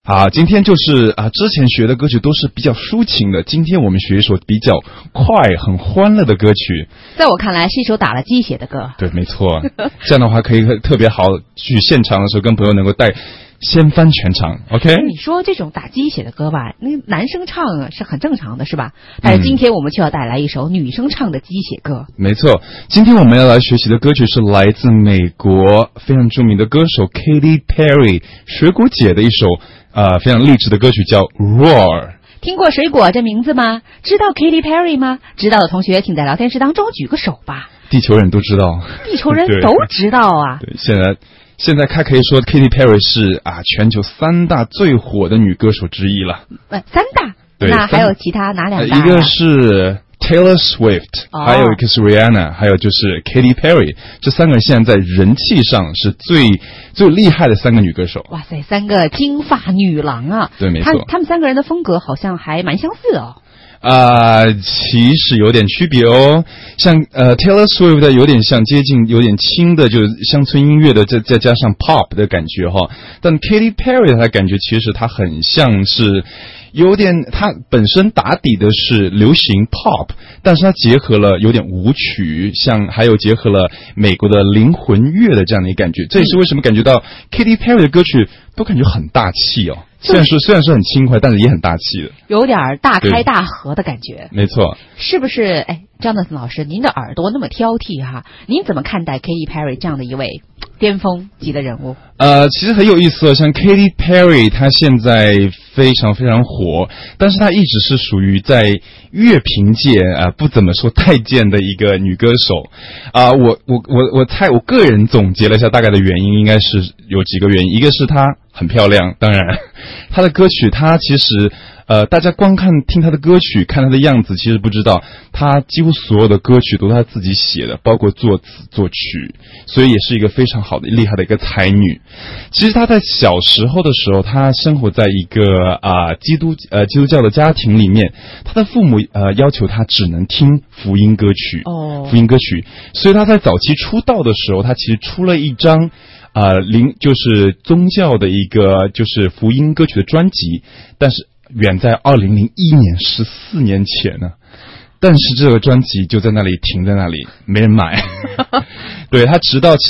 好，今天就是之前学的歌曲都是比较抒情的，今天我们学一首比较快、很欢乐的歌曲。 在我看来是一首打了鸡血的歌。 对，没错。这样的话可以特别好去现场的时候跟朋友能够掀翻全场 ，OK？ 你说这种打鸡血的歌吧，那男生唱是很正常的，是吧？但是今天我们就要带来一首女生唱的鸡血歌。 没错，今天我们要来学习的歌曲是来自美国非常著名的歌手 Katy Perry 水果姐的一首非常励志的歌曲，叫 Roar。 听过水果这名字吗？知道 Katy Perry 吗？知道的同学请在聊天室当中举个手吧。 地球人都知道， 地球人都知道啊。 对，现在可以说 Katy Perry 是全球3大最火的女歌手之一了。 3大？ 对， 那还有其他哪2大？ 一个是 Taylor Swift，还有一个是 Rihanna，还有就是 Katy Perry， 这3个人现在在人气上是最厉害的3个女歌手。 哇塞，3个金发女郎啊！ 对，没错。 他们3个人的风格好像还蛮相似哦。 其实有点区别哦。像Taylor Swift 有点像接近有点轻的，就是乡村音乐的，再加上 pop 的感觉哈。但 Katy Perry 她感觉其实她很像是有点，它本身打底的是流行 pop， 但是它结合了有点舞曲，还有结合了美国的灵魂乐的这样的一个感觉。这也是为什么感觉到 Katy Perry 的歌曲都感觉很大气哦。虽然是很轻快，但是也很大气的， 有点大开大合的感觉。 没错， 是不是？Jonathan 老师，您的耳朵那么挑剔哈，您怎么看待 Katy Perry 这样的一位巅峰级的人物？ 其实很有意思哦，像 Katy Perry 她现在非常非常火，但是她一直是属于在乐评界不怎么说太见的一个女歌手。我猜我个人总结了一下大概的原因，应该是有几个原因。一个是她很漂亮，当然她的歌曲她其实大家光听她的歌曲，看她的样子，其实不知道她几乎所有的歌曲都是她自己写的，包括作词作曲，所以也是一个非常好的厉害的一个才女。其实她在小时候的时候，她生活在一个基督教的家庭里面，她的父母要求她只能听福音歌曲，所以她在早期出道的时候，她其实出了一张就是宗教的一个就是福音歌曲的专辑，但是远在2001年14年前呢，但是这个专辑就在那里停在那里，没人买。对，他直到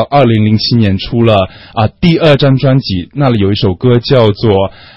2007年出了第2张专辑，那里有一首歌叫做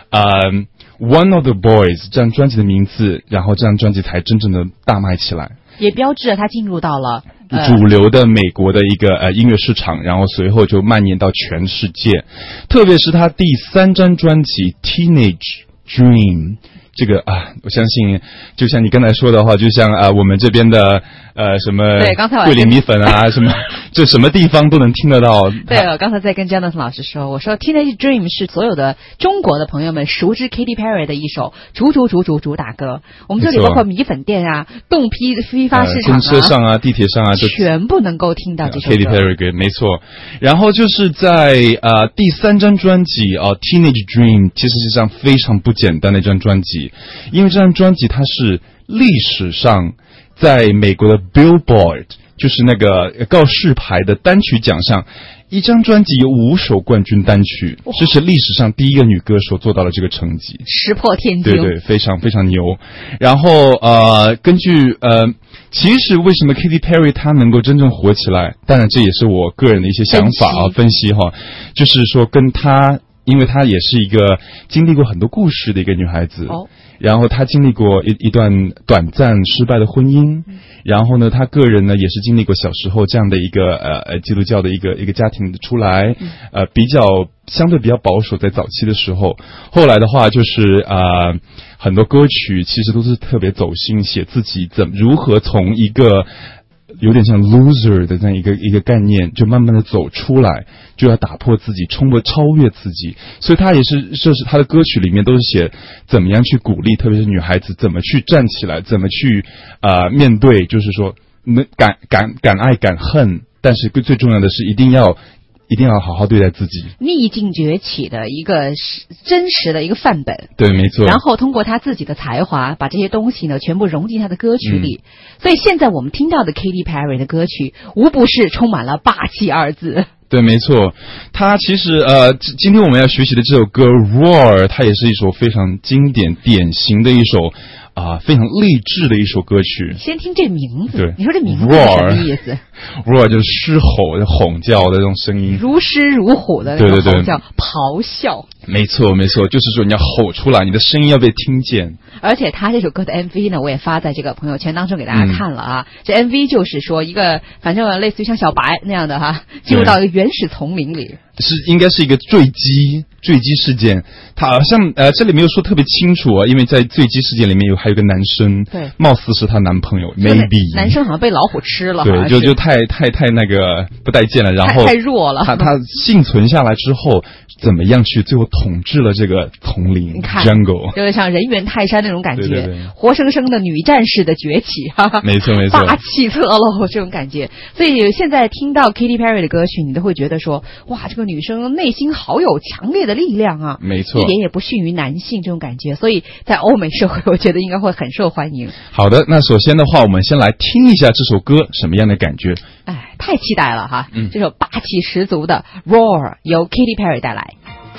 One of the Boys， 这张专辑的名字，然后这张专辑才真正的大卖起来，也标志着他进入到了主流的美国的一个音乐市场，然后随后就蔓延到全世界。特别是他第3张专辑 Teenage Dream， 这个我相信就像你刚才说的话，就像我们这边的什么桂林米粉什么这什么地方都能听得到。 对，我刚才在跟 Jonathan 老师说，我说 Teenage Dream 是所有的中国的朋友们熟知 Katy Perry 的一首主打歌。我们这里包括米粉店冻批发市场公车上地铁上全部能够听到这首歌。 Katy Perry 歌，没错。然后就是在第3张专辑Teenage Dream， 其实是非常不简单的一张专辑，因为这张专辑它是历史上在美国的 Billboard， 就是那个告示牌的单曲奖上，一张专辑有5首冠军单曲，这是历史上第一个女歌手做到了这个成绩， 石破天惊。 对，非常非常牛。然后根据其实为什么 Katy Perry 她能够真正火起来，当然这也是我个人的一些想法分析哈，就是说跟她，因为她也是一个经历过很多故事的一个女孩子。然后她经历过一段短暂失败的婚姻，然后呢她个人呢也是经历过小时候这样的一个基督教的一个家庭出来，相对比较保守在早期的时候，后来的话就是很多歌曲其实都是特别走心，写自己如何从一个有点像 loser 的这样一个概念，就慢慢的走出来，就要打破自己，超越自己。所以他也是，这是他的歌曲里面都是写怎么样去鼓励，特别是女孩子怎么去站起来，怎么去面对，就是说敢爱敢恨，但是最重要的是一定要好好对待自己， 逆境崛起的一个真实的一个范本。 对，没错。 然后通过他自己的才华，把这些东西呢全部融进他的歌曲里。所以现在我们听到的 Katy Perry 的歌曲，无不是充满了霸气2字。 对，没错。他其实今天我们要学习的这首歌《Roar》，它也是一首非常经典、典型的一首非常励志的一首歌曲。 先听这名字， 对， 你说这名字是什么意思 ？Roar 就是狮吼、吼叫的这种声音， 如狮如虎的那种吼叫，咆哮。 没错，没错，就是说你要吼出来，你的声音要被听见。 而且他这首歌的 MV 呢，我也发在这个朋友圈当中给大家看了啊。这 MV 就是说一个反正类似于像小白那样的进入到一个原始丛林里， 应该是一个坠机事件。他好像这里没有说特别清楚因为在坠机事件里面还有个男生，对，貌似是她男朋友 ，maybe 男生好像被老虎吃了， 对，就太那个不待见了，然后太弱了。 他幸存下来之后，怎么样去最后统治了这个丛林 jungle， 就是像人猿泰山那种感觉， 对， 活生生的女战士的崛起， 没错， 霸气侧漏这种感觉。所以现在听到 Katy Perry 的歌曲，你都会觉得说，哇，这个女生内心好有强烈的力量啊， 没错， 一点也不逊于男性这种感觉。所以在欧美社会，我觉得应该会很受欢迎。 好的，那首先的话，我们先来听一下这首歌什么样的感觉？ 太期待了哈！这首霸气十足的 Roar 由 Katy Perry 带来。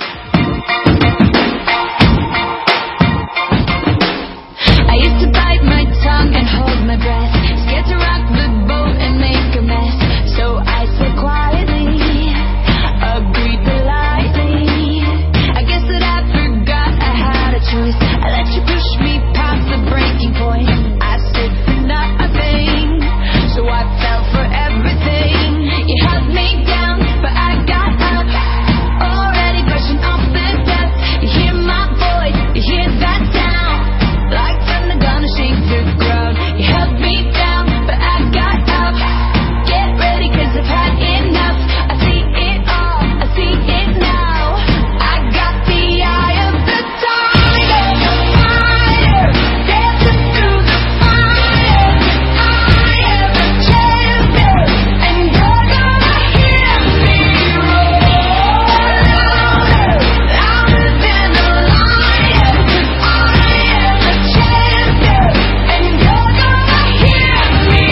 I used to bite my tongue and hold my breath, scared to rock the boat and make a mess. So I said quietly, agreed politely. I guess that I forgot I had a choice. I let you push me past the breaking point. I stood for nothing, so I fell for everything. You held me down, but I got up, already brushing off the dust. You hear my voice, you hear that sound, like thunder gonna shake the ground. You held me down, but I got up. Get ready, 'cause I've had enough. I see it all, I see it now. I got the eye of the tiger, fire, dancing through the fire. I am a champion, and you're gonna hear me roar louder, louder than a lion. 'Cause I am a champion, and you're gonna hear me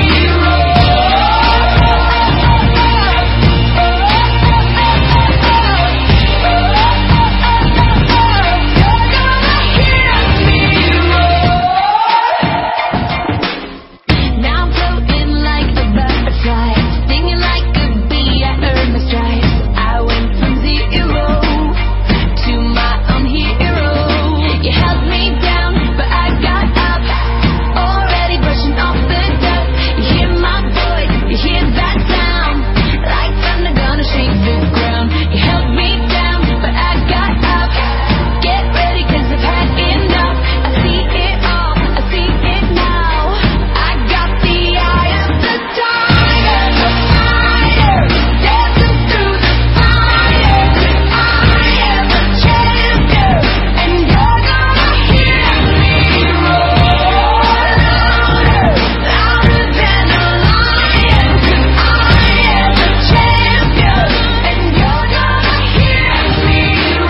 Now I'm floating like a butterfly, stinging like a bee. I earned my stripes. I went from zero to my own hero. You held me down, but I got up, already brushing off the dust. You hear my voice, you hear that sound, like thunder gonna shake the ground. You held me down, but I got up. Get ready, 'cause I've had enough. I see it all, I see it now. I got the eye of the tiger, the fighter, dancing through the fire. 'Cause I am a champion, and you're gonna hear me roar louder, louder than a lion. 'Cause I am a champion, and you're gonna hear me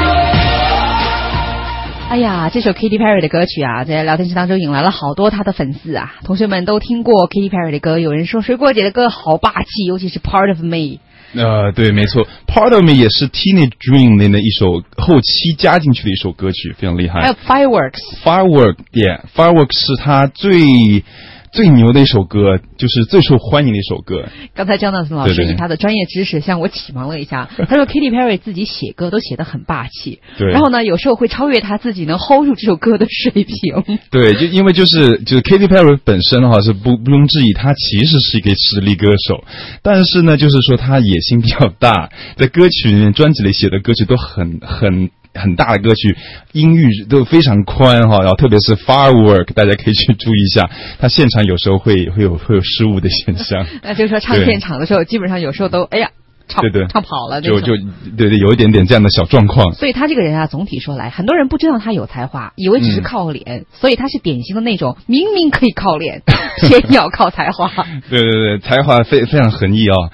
roar. 哎呀，这首 Katy Perry 的歌曲在聊天室当中引来了好多她的粉丝啊。同学们都听过 Katy Perry 的歌，有人说水果姐的歌好霸气，尤其是 Part of Me。 对，没错 ，Part of Me 也是 Teenage Dream 里的一首后期加进去的一首歌曲，非常厉害。 还有 Fireworks 是他最牛的一首歌，就是最受欢迎的一首歌。 刚才江大森老师以他的专业知识向我启蒙了一下，他说 Katy Perry 自己写歌都写得很霸气， 对， 然后呢有时候会超越他自己能 hold 住这首歌的水平。 对，就因为就是 Katy Perry 本身的话是不庸置疑，他其实是一个实力歌手，但是呢就是说他野心比较大，在歌曲里面专辑里写的歌曲都很大的歌曲，音域都非常宽然后特别是 Firework， 大家可以去注意一下，他现场有时候会有失误的现象。 那就是说唱片场的时候，基本上有时候都唱跑了， 就有一点点这样的小状况。 所以他这个人总体说来，很多人不知道他有才华，以为只是靠脸，所以他是典型的那种明明可以靠脸，偏要靠才华。 对，才华非常横溢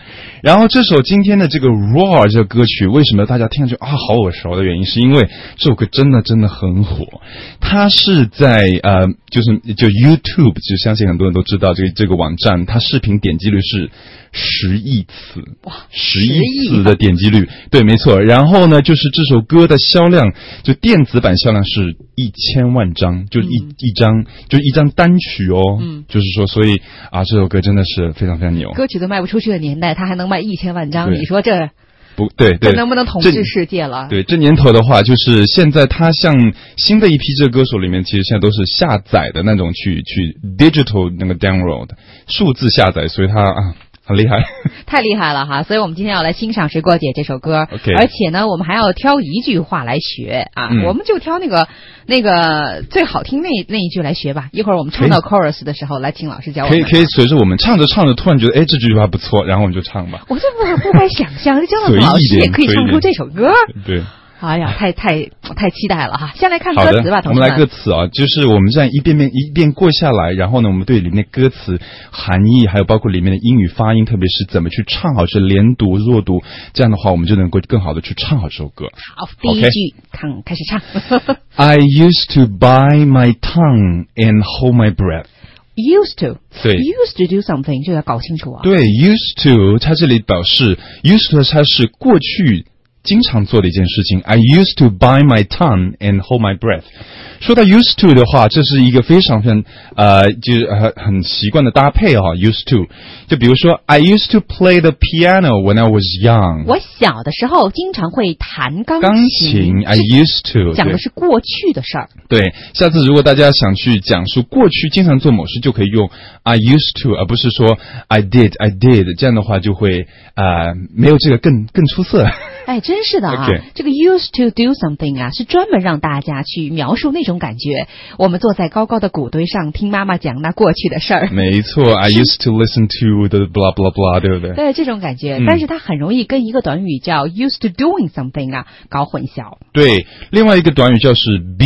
然后这首今天的这个 Roar 这个歌曲，为什么大家听上去好耳熟的原因，是因为这首歌真的很火。它是在就 YouTube， 就相信很多人都知道这个网站，它视频点击率是10亿次， 哇 ，10亿次的点击率，对，没错。然后呢，就是这首歌的销量，就电子版销量是1000万张，就一张单曲哦，就是说，所以这首歌真的是非常非常牛。 歌曲都卖不出去的年代，它还能卖1000万张，你说这？ 不对， 这能不能统治世界了？ 对，这年头的话，就是现在它像新的一批这个歌手里面，其实现在都是下载的那种去 digital 那个 download 数字下载，所以它很厉害， 太厉害了哈！所以我们今天要来欣赏水果姐这首歌， okay. 而且呢，我们还要挑一句话来学我们就挑那个最好听那一句来学吧。一会儿我们唱到 chorus 的时候，来请老师教我们。 可以随着我们唱着唱着，突然觉得这句话不错，然后我们就唱吧。 我这不敢想象，这姜老师老师也可以唱出这首歌。 对。 哎呀，太期待了哈！先来看歌词吧，同学们。 我们来歌词就是我们这样一遍过下来，然后呢，我们对里面歌词含义，还有包括里面的英语发音，特别是怎么去唱好，是连读、弱读，这样的话，我们就能够更好的去唱好这首歌。 好，第一句，开始唱。 I used to bite my tongue and hold my breath. Used to， 对 ，used to do something， 这个要搞清楚啊。 对 ，used to， 它这里表示 used to， 它是过去经常做的一件事情。I used to bite my tongue and hold my breath。说到 used to 的话，这是一个非常就是很习惯的搭配used to， 就比如说 I used to play the piano when I was young。 我小的时候经常会弹钢琴。 I used to 讲的是过去的事儿。 对，下次如果大家想去讲述过去经常做某事，就可以用 I used to， 而不是说 I did， 这样的话就会没有这个更出色。 哎，真是的 Okay. 这个 used to do something 是专门让大家去描述那种感觉。我们坐在高高的谷堆上，听妈妈讲那过去的事儿。 没错 ，I used to listen to the blah blah blah， 对不对？ 对，这种感觉，但是它很容易跟一个短语叫 used to doing something 搞混淆。 对，另外一个短语就是 be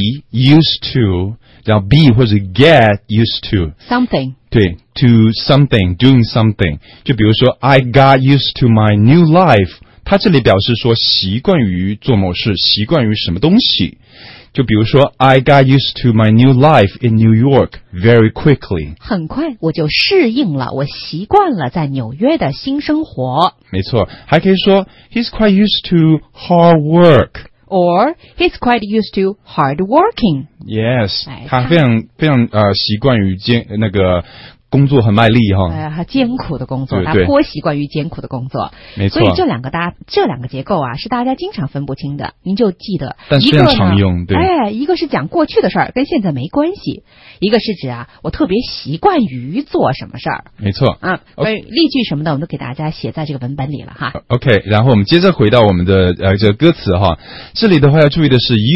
used to， 然后 be 或者 get used to something。 对 ，to something doing something， 就比如说 I got used to my new life。它这里表示说习惯于做某事，习惯于什么东西。就比如说 I got used to my new life in New York very quickly。很快我就适应了，我习惯了在纽约的新生活。 没错，还可以说 He's quite used to hard work。Or he's quite used to hard working. Yes， 他非常习惯于那个工作很卖力他艰苦的工作， 对他颇习惯于艰苦的工作。 没错， 所以这两个结构是大家经常分不清的，您就记得。 但是非常常用，对。 一个是讲过去的事儿，跟现在没关系；一个是指我特别习惯于做什么事儿。 没错。 例句什么的，我们都给大家写在这个文本里了哈。 OK， 然后我们接着回到我们的这个歌词这里的话要注意的是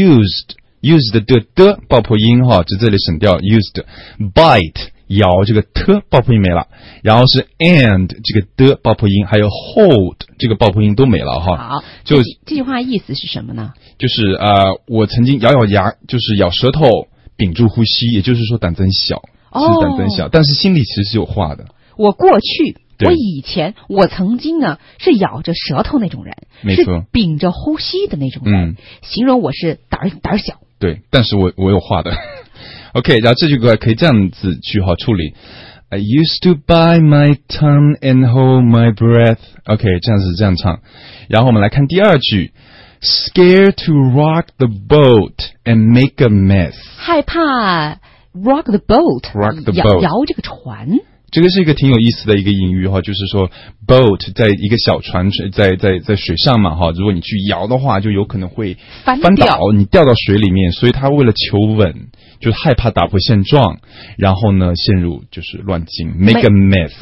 used 的爆破音这里省掉 used bite。咬这个t 爆破音没了，然后是 and 这个的爆破音，还有 hold 这个爆破音都没了好，这句话意思是什么呢？ 就是我曾经咬牙，就是咬舌头，屏住呼吸，也就是说胆子很小，其实胆子很小，但是心里其实是有话的。 我过去，我以前，我曾经呢是咬着舌头那种人， 没错， 是屏着呼吸的那种人，形容我是胆小。 对，但是我有话的。OK， 然后这句歌可以这样子去处理。I used to bite my tongue and hold my breath。 OK， 这样唱。然后我们来看第二句 ，Scared to rock the boat and make a mess。害怕 rock the boat， 摇这个船。 这个是一个挺有意思的一个隐喻就是说 boat 在一个小船在水上嘛如果你去摇的话，就有可能会翻倒，你掉到水里面，所以他为了求稳，就害怕打破现状，然后呢陷入就是乱境 make a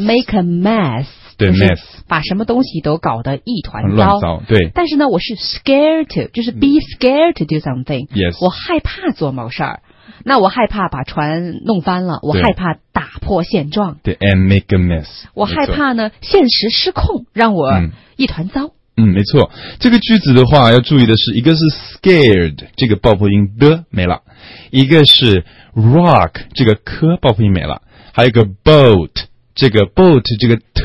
mess。对 mess， 把什么东西都搞得一团乱糟。对， 但是呢我是 scared to， 就是 be scared to do something。 Yes， 我害怕做某事儿。那我害怕把船弄翻了，我害怕打破现状。 对 ，and make a mess。 我害怕呢，现实失控，让我一团糟。 没错。这个句子的话要注意的是，一个是 scared 这个爆破音的没了，一个是 rock 这个科爆破音没了，还有一个 boat 这个 boat 这个 t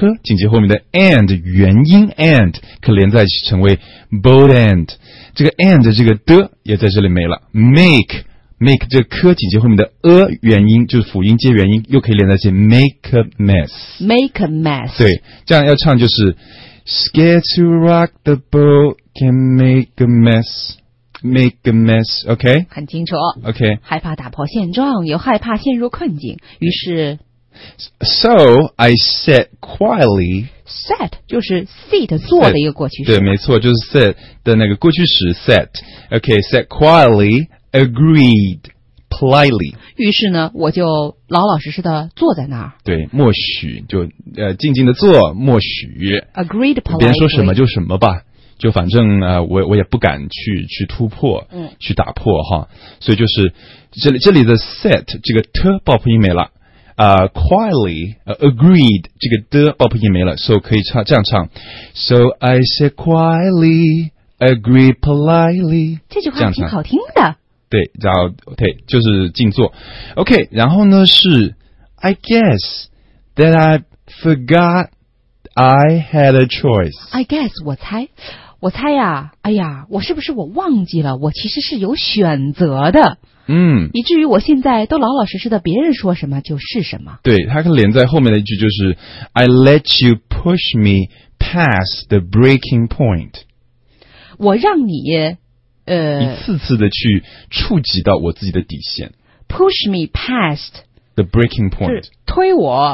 特紧接后面的 and 元音 and 可连在一起成为 both and， 这个 and 这个的也在这里没了。make 这个科紧接后面的元音就是辅音接元音，又可以连在一起 make a mess。make a mess。 对，这样要唱就是 scared to rock the boat can make a mess。make a mess， OK？ 很清楚 OK， 害怕打破现状，又害怕陷入困境，于是 So I sat quietly。 sat 就是 sit 坐的一个过去式。 对，没错，就是 sat 的那个过去时 sat。OK，sat quietly agreed politely。 于是呢，我就老老实实的坐在那儿。 对，默许就静静的坐，默许。 agreed politely。 别人说什么就什么吧。就反正我也不敢去突破，去打破哈，所以就是这里的 set 这个 t 爆破音没了，quietly agreed 这个的爆破音没了，所以可以这样唱 ，So I said quietly agreed politely。 这句话挺好听的。 对，然后对，就是静坐。OK， 然后呢是 I guess that I forgot I had a choice。 I guess 我猜呀，哎呀，我是不是我忘记了？我其实是有选择的，以至于我现在都老老实实的，别人说什么就是什么。对， 它可连在后面的一句就是 I let you push me past the breaking point。 我让你一次次的去触及到我自己的底线。 Push me past the breaking point， 推我，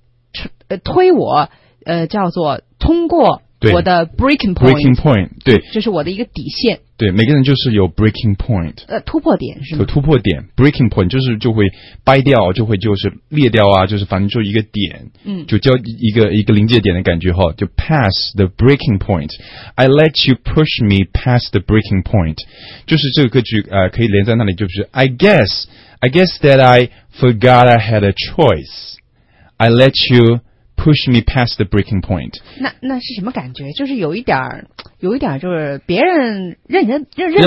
叫做通过。我的 breaking point， 对， 这是我的一个底线。 对，每个人就是有 breaking point， 突破点是吗？ 有突破点 ，breaking point 就会掰掉，就是裂掉啊，就是反正就一个点，就叫一个临界点的感觉哈，就 pass the breaking point。I let you push me past the breaking point， 就是这个歌曲可以连在那里，就是 I guess that I forgot I had a choice。I let you push me past the breaking point。 那是什么感觉？就是有一点就是别人任人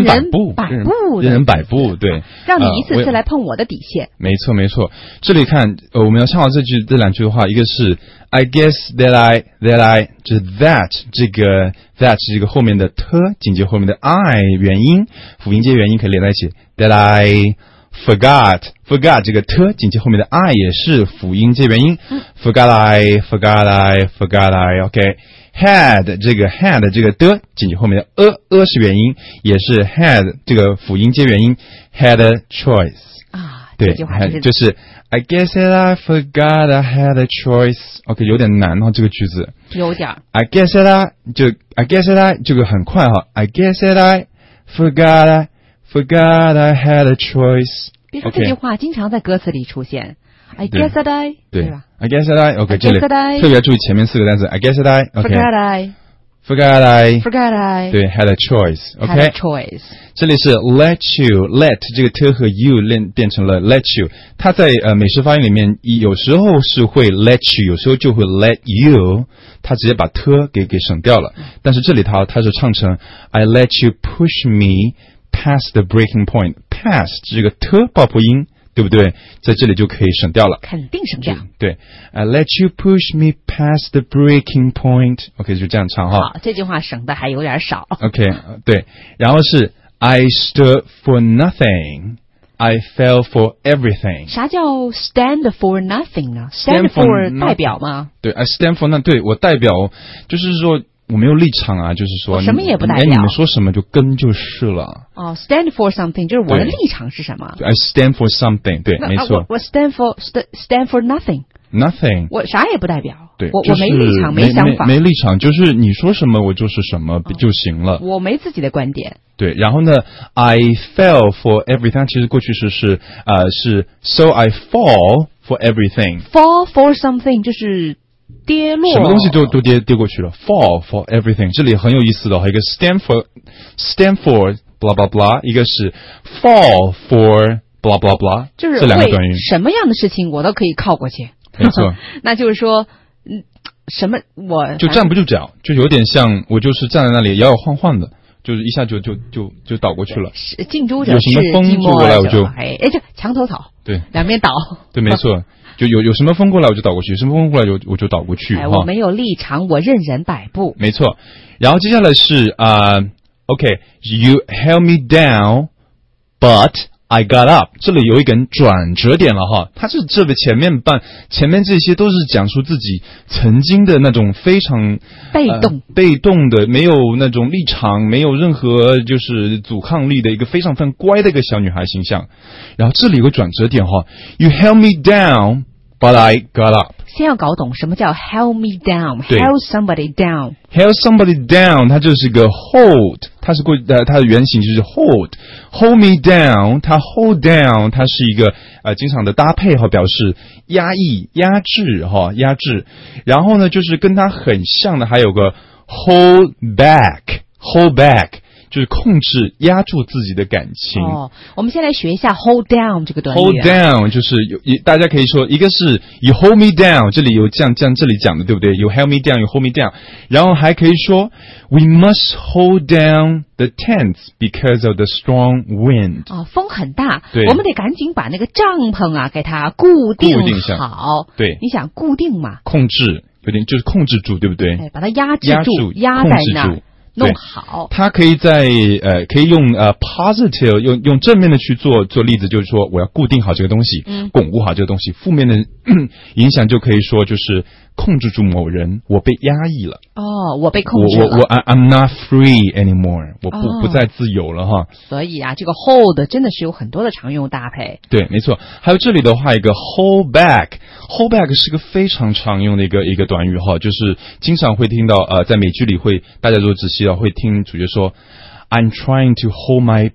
摆布，对， 让你一次次来碰我的底线。 没错。这里看我们要唱好这两句的话，一个是 I guess that I 就是 that 这个后面的 t 紧接后面的 I 元音辅音接元音可以连在一起 that I forgot 这个 t 紧接后面的 I 也是辅音接元音forgot I OK。 had 这个的紧接后面的是元音，也是 had 这个辅音接元音 had a choice。 对， 这句话就是 I guess that I forgot I had a choice。 OK， 有点难这个句子有点。 I guess that I 这个很快哈。 I guess that I forgot I had a choice。 别说这句话经常在歌词里出现。I guess that I 对吧？ I guess that I OK， 这里特别要注意前面四个单词 I guess that I OK forgot I 对 had a choice OK had a choice。 这里是 let you let 这个 t 和 you 变成了 let you， 它在美式发音里面有时候是会 let you， 有时候就会 let you， 它直接把 t 给省掉了，但是这里它是唱成 I let you push me past the breaking point。 past 这个 t 爆破音对不对？在这里就可以省掉了， 肯定省掉。 对 I let you push me past the breaking point。 OK， 就这样唱哈。 好，这句话省的还有点少。 OK， 对，然后是 I stood for nothing I fell for everything。 啥叫 stand for nothing 呢？ stand for 代表吗？ 对 I stand for nothing， 对，我代表就是说我没有立场啊，就是说我什么也不代表， 你们说什么就跟就是了。 stand for something 就是我的立场是什么？ I stand for something， 对，没错。 我 stand for nothing， 我啥也不代表。 对， 我没立场，没想法， 没立场，就是你说什么我就是什么就行了。 我没自己的观点。 对，然后呢 I fell for everything 其实过去式是 so I fall for everything。 fall for something 就是跌落， 什么东西都跌过去了。 fall for everything 这里很有意思的，还有一个 stand for blah blah blah， 一个是 fall for blah blah blah， 就是这两个短语什么样的事情我都可以靠过去。 没错。 那就是说什么我就站不住脚，就有点像我就是站在那里摇摇晃晃的， 就是一下就倒过去了。 近朱者有什么赤， 风近墨过来我就者黑。这墙头草， 对， 两边倒。 对，没错。就有什么风过来我就倒过去，有什么风过来我就倒过去。 我没有立场，我任人摆布。 没错。然后接下来是OK, you held me down, but I got up. 这里有一个转折点了哈，它是这个前面这些都是讲述自己曾经的那种非常被动的，没有那种立场，没有任何就是阻抗力的一个非常乖的一个小女孩形象。然后这里有个转折点哈 ，You held me down, but I got up. 先要搞懂什么叫 held me down, held somebody down. Held somebody down, 它就是个 hold, 它的原型就是 hold me down, 它 hold down, 它是一个经常的搭配哈，表示压抑、压制哈，压制。然后呢，就是跟它很像的还有个 hold back。就是控制、压住自己的感情。 我们先来学一下 hold down 这个短语。 hold down 就是大家可以说，一个是 you hold me down， 这里有这里讲的，对不对？ You held me down, you hold me down。然后还可以说 we must hold down the tents because of the strong wind。 风很大， 对， 我们得赶紧把那个帐篷给它固定好。 对， 你想固定嘛？ 控制，有点就是控制住，对不对？ 把它压制住，压在那。弄好， 它可以可以用positive 用正面的去做例子，就是说我要固定好这个东西，巩固好这个东西。负面的影响就可以说就是控制住某人，我被压抑了。 我被控制了。 I'm not free anymore， 我不再自由了哈。 所以这个 hold 真的是有很多的常用搭配。 对，没错。还有这里的话，一个 hold back。hold back 是个非常常用的一个短语哈，就是经常会听到在美剧里大家都仔细会听主角说 I'm trying to hold my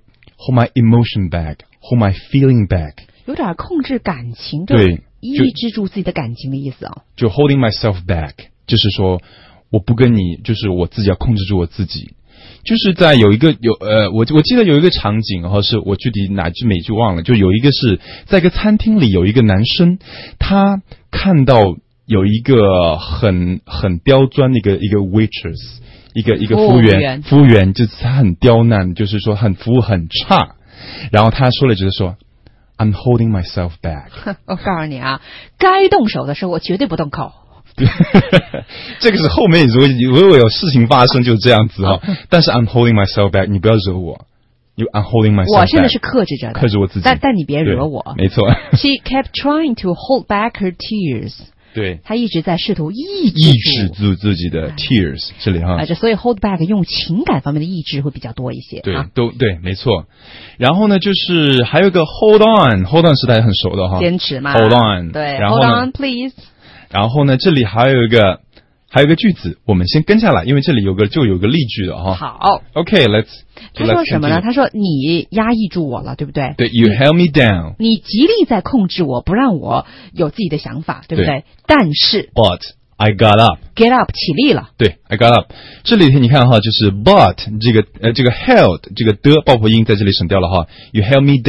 emotion back, hold my feeling back， 有点控制感情， 对， 抑制住自己的感情的意思就 holding myself back， 就是说我不跟你，就是我自己要控制住我自己。就是在我记得有一个场景是我具体哪句美剧忘了，就有一个是在一个餐厅里，有一个男生他看到有一个很刁钻的一个 waitress， 一个服务员就是他很刁难，就是说服务很差，然后他说了就是说 I'm holding myself back。 我告诉你该动手的时候我绝对不动口。 这个是后面如果有事情发生就是这样子但是 I'm holding myself back， 你不要惹我。I'm holding myself back， 我现在是克制着的， 克制我自己， 但你别惹我。 没错。 She kept trying to hold back her tears。 对， 他一直在试图抑制住自己的 tears， 这里所以 hold back 用情感方面的抑制会比较多一些。 对，对，没错。然后呢，就是还有一个 hold on 是大家很熟的坚持嘛。 hold on， 对， 然后 hold on please。 然后呢，这里还有一个句子，我们先跟下来，因为这里有个例句的好 ，OK， 他说什么呢？他说你压抑住我了，对不对？ 对 ，You held me down， 你极力在控制我，不让我有自己的想法，对不对？但是 ，But I got up，get up 起立了。 对 ，I got up。这里你看就是 but 这个 held 这个的爆破音在这里省掉了You held me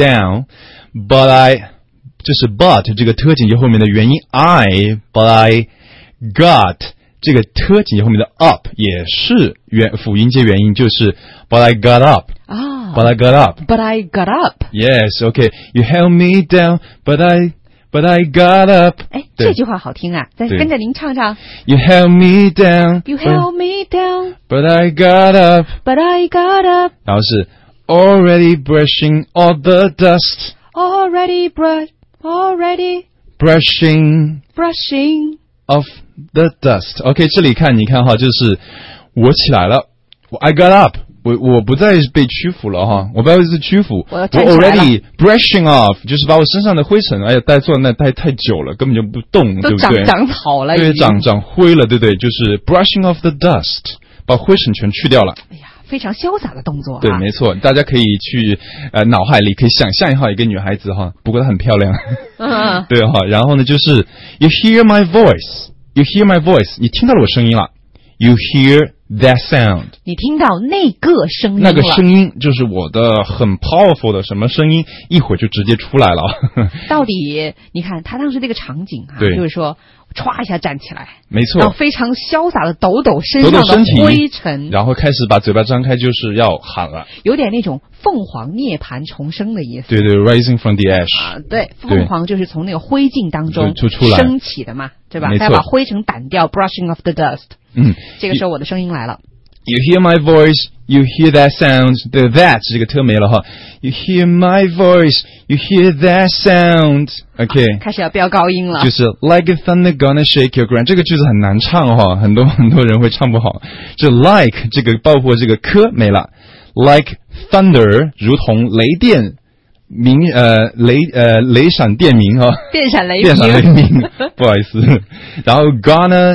down，but 这是 but 这个特紧接后面的元音 but I got 这个特紧接后面的 up 也是辅音接元音，就是 but I got up。But I got up。 Yes, okay. You held me down, but I got up。 这句话好听再跟着您唱唱。 You held me down, You held me down, but I got up. But I got up。 然后是 already brushing all the dust. Already brushing off the dust。 OK， 这里你看就是我起来了，I got up， 我不再被屈服了我不再是屈服，我 already brushing off， 就是把我身上的灰尘坐那待太久了，根本就不动，对不对？ 长草了， 对，长灰了，对不对？就是 brushing off the dust， 把灰尘全去掉了。 非常潇洒的动作对，没错，大家可以去脑海里可以想象一个女孩子不过她很漂亮。对然后呢就是 You hear my voice， You hear my voice， 你听到了我声音了。You hear that sound， 你听到那个声音了， 那个声音就是我的很 powerful 的什么声音，一会儿就直接出来了。 到底你看他当时那个场景啊， 对就是说歘一下站起来， 没错， 然后非常潇洒的抖抖身上的抖抖身体灰尘， 然后开始把嘴巴张开，就是要喊了。 有点那种凤凰涅槃重生的意思。 对对 ，rising from the ash， 啊，对，凤凰就是从那个灰烬当中就出来升起的嘛，对吧？ 没错它要把灰尘掸掉 ，brushing off the dust。这个时候我的声音来了。 You hear my voice, you hear that sound. 对 that 这个特没了哈。You hear my voice, you hear that sound. OK， 开始要飙高音了。 就是 like a thunder gonna shake your ground。这个句子很难唱哈，很多人会唱不好。这 like 这个包括这个科没了 ，like thunder 如同雷电。雷闪电鸣哈， 电闪雷鸣，不好意思。然后 gonna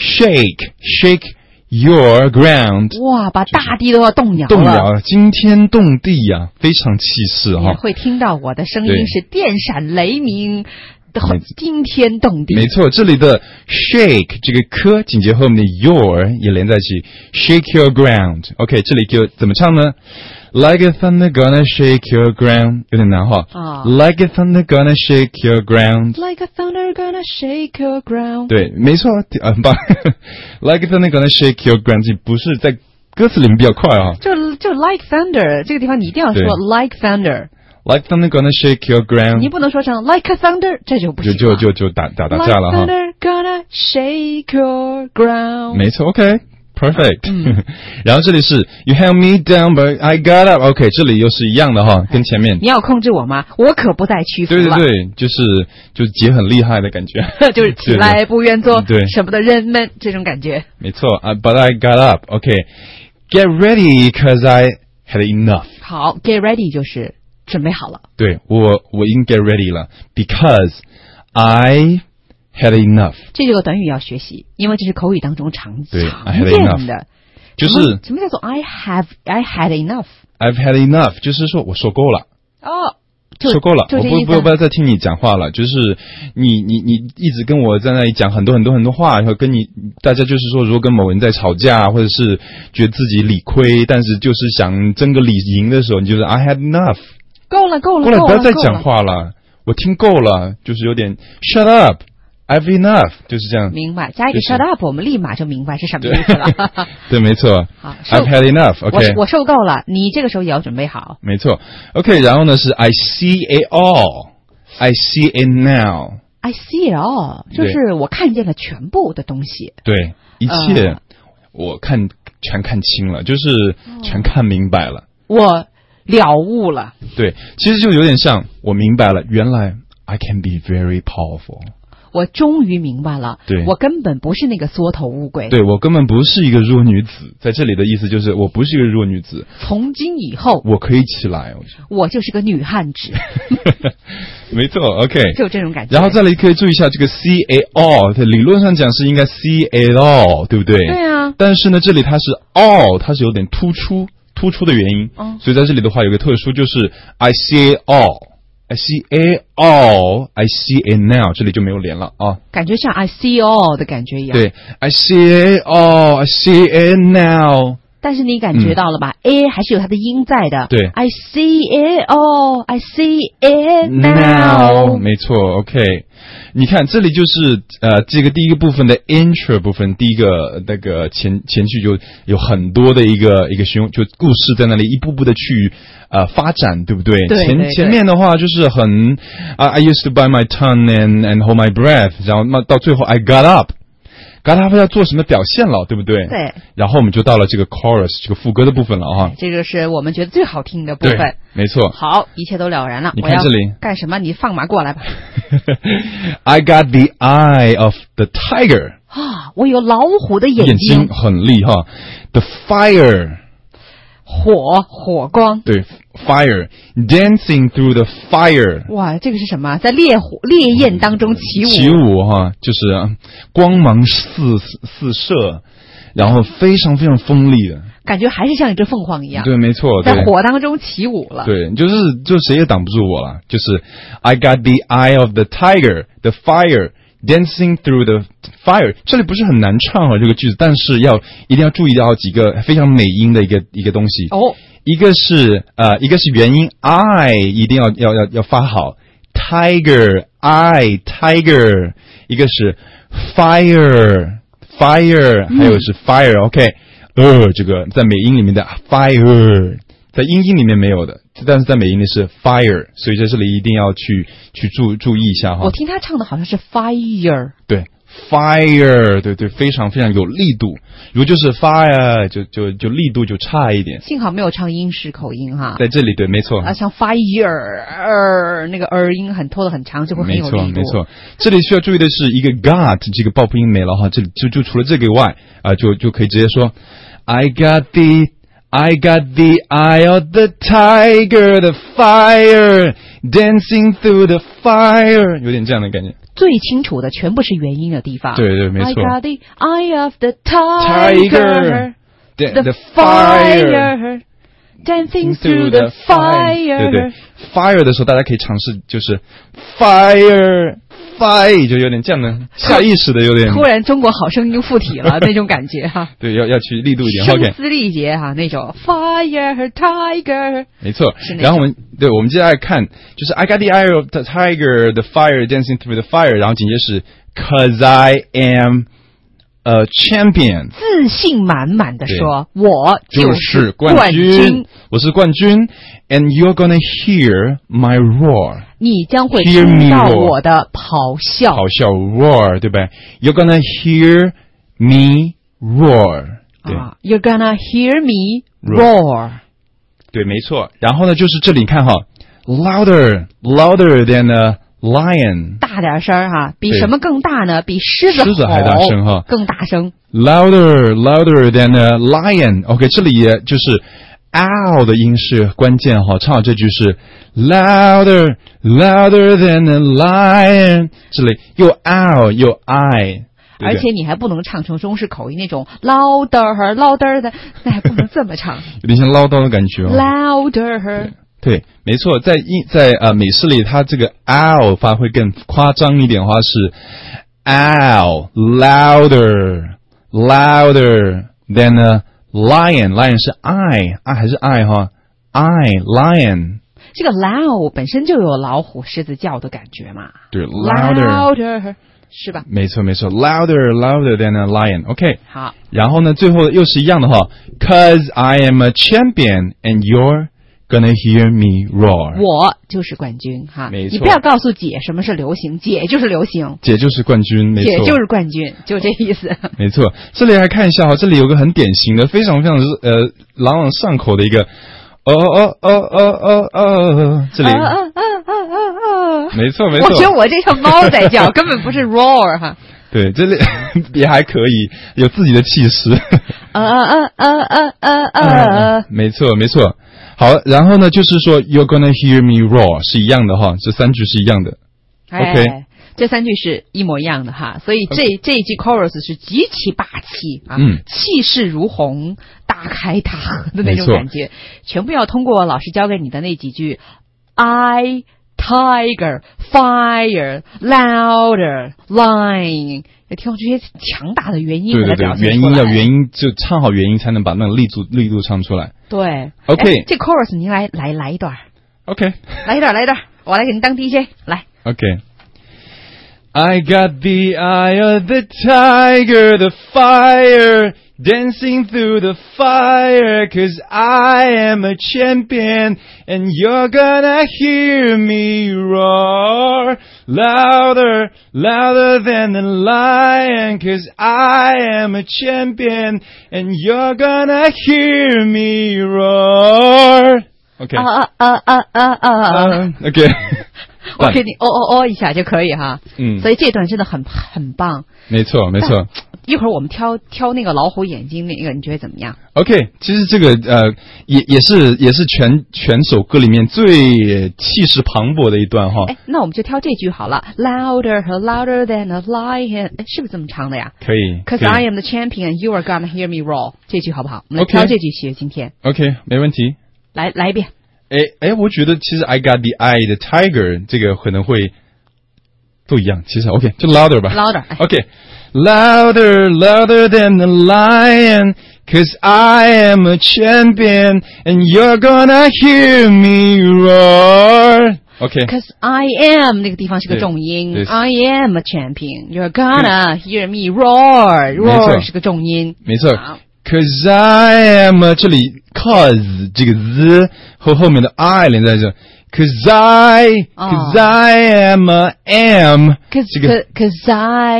shake your ground， 哇，把大地都要动摇了， 动摇，惊天动地呀，非常气势哈。 你会听到我的声音是电闪雷鸣，惊天动地。 没错，这里的 shake 这个科紧接后面的 your 也连在一起 ，shake your ground。OK， 这里就怎么唱呢？Like a thunder gonna shake your ground， 有点难哈。Like a thunder gonna shake your ground。Like a thunder gonna shake your ground。 对，没错，很棒。Like a thunder gonna shake your ground， 这不是在歌词里面比较快啊。 就 like thunder 这个地方你一定要说 like thunder。Like thunder gonna shake your ground， 你不能说成 like a thunder， 这就不行了。 就打架了哈。 Like thunder gonna shake your ground。 没错 ，OK。Perfect，然后这里是 You held me down, but I got up. OK， 这里又是一样的哈，跟前面。 你要控制我吗？我可不再屈服了。 对，就是姐很厉害的感觉， 就是起来不愿做什么的人们这种感觉。 没错，but I got up. OK，get ready, 'cause I had enough. 好 ，get ready 就是准备好了。 对，我已经 get ready 了 ，because I had enough， 这个短语要学习，因为这是口语当中常见的。 就是什么叫做 I had enough？I've had enough， 就是说我受够了。 哦， 受够了，我不要再听你讲话了。就是你一直跟我在那里讲很多话，然后大家就是说，如果跟某人在吵架，或者是觉得自己理亏，但是就是想争个理赢的时候，你就是 I had enough， 够了， 不要再讲话了，我听够了，就是有点 shut up。I've enough， 就是这样。 明白，加一个 shut up， 我们立马就明白是什么意思了。 对，没错。 好 ，I've had enough。OK， 我受够了，你这个时候也要准备好。 没错。OK， 然后呢是 I see it all，I see it now。I see it all， 就是我看见了全部的东西。 对，一切我全看清了，就是全看明白了。 我了悟了。 对，其实就有点像我明白了，原来 I can be very powerful。 我终于明白了， 对， 我根本不是那个缩头乌龟， 对，我根本不是一个弱女子，在这里的意思就是我不是一个弱女子， 从今以后我可以起来， 我就是个女汉子。 没错 ，OK， 就这种感觉。 然后再来可以注意一下这个 see it all， 理论上讲是应该 see it all， 对不对？ 对啊。 但是呢，这里它是 all， 它是有点突出的原因，所以在这里的话有个特殊，就是 I see it all。I see it all, I see it now， 这里就没有连了啊， 感觉像 I see all 的感觉一样。 对 ，I see it all, I see it now。 但是你感觉到了吧？A 还是有它的音在的。 对 ，I see it all, I see it now。 没错 ，OK。你看这里就是这个第一个部分的 intro 部分，第一个那个前句就有很多的一个就故事在那里一步步的去发展，对不对？ 对。 前面的话就是很I used to bite my tongue and hold my breath， 然后到最后 I got up。God 要做什么表现了，对不对？ 对。 然后我们就到了这个 chorus 这个副歌的部分了啊。 这个是我们觉得最好听的部分。 没错。 好，一切都了然了。 你看这里干什么？你放马过来吧。 I got the eye of the tiger。 我有老虎的眼睛。 很厉害。The fire。 火光。 对 ，fire dancing through the fire。 哇，这个是什么？在烈焰当中起舞。 起舞哈，就是光芒四射，然后非常非常锋利的。 感觉还是像一只凤凰一样。 对，没错， 在火当中起舞了。 对，就谁也挡不住我了。就是 I got the eye of the tiger, the fire Dancing through the fire， 这里不是很难唱这个句子，但是一定要注意到几个非常美音的一个东西。一个是元音 I 一定要发好 ，tiger I tiger， 一个是 fire， 还有是 fire，OK， 这个在美音里面的 fire， 在英音里面没有的。但是在美音里是 fire， 所以在这里一定要去注意一下哈。 我听他唱的好像是 fire， 对 fire， 对，非常非常有力度。如果就是 fire， 就力度就差一点。 幸好没有唱英式口音哈。 在这里对，没错。 像 fire， 那个音很拖得很长，就会很有力度。 没错。这里需要注意的是一个 got 这个爆破音没了哈，这里就除了这个以外就可以直接说 I got the eye of the tiger, the fire, dancing through the fire， 有点这样的感觉。 最清楚的全部是元音的地方。 对，没错。 I got the eye of the tiger, the fire, dancing through the fire。 对 ，fire 的时候大家可以尝试就是 fire， 就有点这样的，下意识的有点。 突然中国好声音附体了那种感觉哈。 对，要去力度一点。 声嘶力竭哈那种 fire tiger。 没错。然后我们接下来看就是 I got the eye of the tiger, the fire dancing through the fire， 然后紧接着是 Cause I am a champion， 自信满满的说我就是冠军，我是冠军 ，and you're gonna hear my roar， 你将会听到我的咆哮 roar， 对吧 ？You're gonna hear me roar， 对 ，You're gonna hear me roar， 对，没错。然后呢，就是这里你看哈 ，louder than a lion， 大点声哈，比什么更大呢？比狮子还大声哈， 更大声。 Louder than a lion。OK， 这里就是 ow 的音是关键哈，唱好这句是 louder than a lion， 这里又 ow 又 I。 而且你还不能唱成中式口音那种 louder 的，那还不能这么唱， 有点像唠叨的感觉。 louder。 对，没错，在美式里，它这个 ow 发会更夸张一点的话是 ow louder than a lion 是 I 还是 I 哈 I lion。 这个 loud 本身就有老虎狮子叫的感觉嘛。 对 louder 是吧？ 没错 louder than a lion。OK， 好。 然后呢，最后又是一样的哈 ，Cause I am a champion and you're gonna hear me roar， 我就是冠军哈， 没错。 你不要告诉姐什么是流行，姐就是流行， 姐就是冠军，没错， 姐就是冠军，就这意思。 没错，这里来看一下哈，这里有个很典型的、非常非常朗朗上口的一个这里没错。 我觉得我这像猫在叫，根本不是 roar 哈。 对，这里也还可以，有自己的气势。没错。好，然后呢，就是说 You're gonna hear me roar 是一样的哈，这三句是一样的。OK， 这三句是一模一样的哈，所以这一句 chorus 是极其霸气啊，气势如虹，大开大合的那种感觉，全部要通过老师教给你的那几句 I tiger fire louder lion， 要听到这些强大的元音来表现出来。 元音就唱好元音才能把那个力度唱出来。 对 ，OK， 这 chorus 您来一段 ，OK， 来一段，我来给您当 DJ， 来 ，OK。I got the eye of the tiger, the fire, dancing through the fire, 'cause I am a champion, and you're gonna hear me roar, louder than the lion, 'cause I am a champion, and you're gonna hear me roar. OK， OK。 我给你一下就可以哈，所以这段真的很棒， 没错。 一会儿我们挑那个老虎眼睛那个，你觉得怎么样 ？OK， 其实这个也是全首歌里面最气势磅礴的一段哈。 那我们就挑这句好了 ，louder than a lion， 是不是这么唱的呀？ 可以。 Cause I am the champion, you are gonna hear me roar， 这句好不好？我们挑这句学今天。 OK， 没问题。 来一遍。 我觉得其实 I got the eye the tiger 这个可能会都一样，其实 OK 就 louder 吧 louder OK louder louder than the lion Cause I am a champion and you're gonna hear me roar OK Cause I am 那个地方是个重音对 I am a champion You're gonna hear me roar Roar 是个重音没错 Cause I am 这里 cause 这个 z 和后面的 I 连在这Cause I am a am Cause I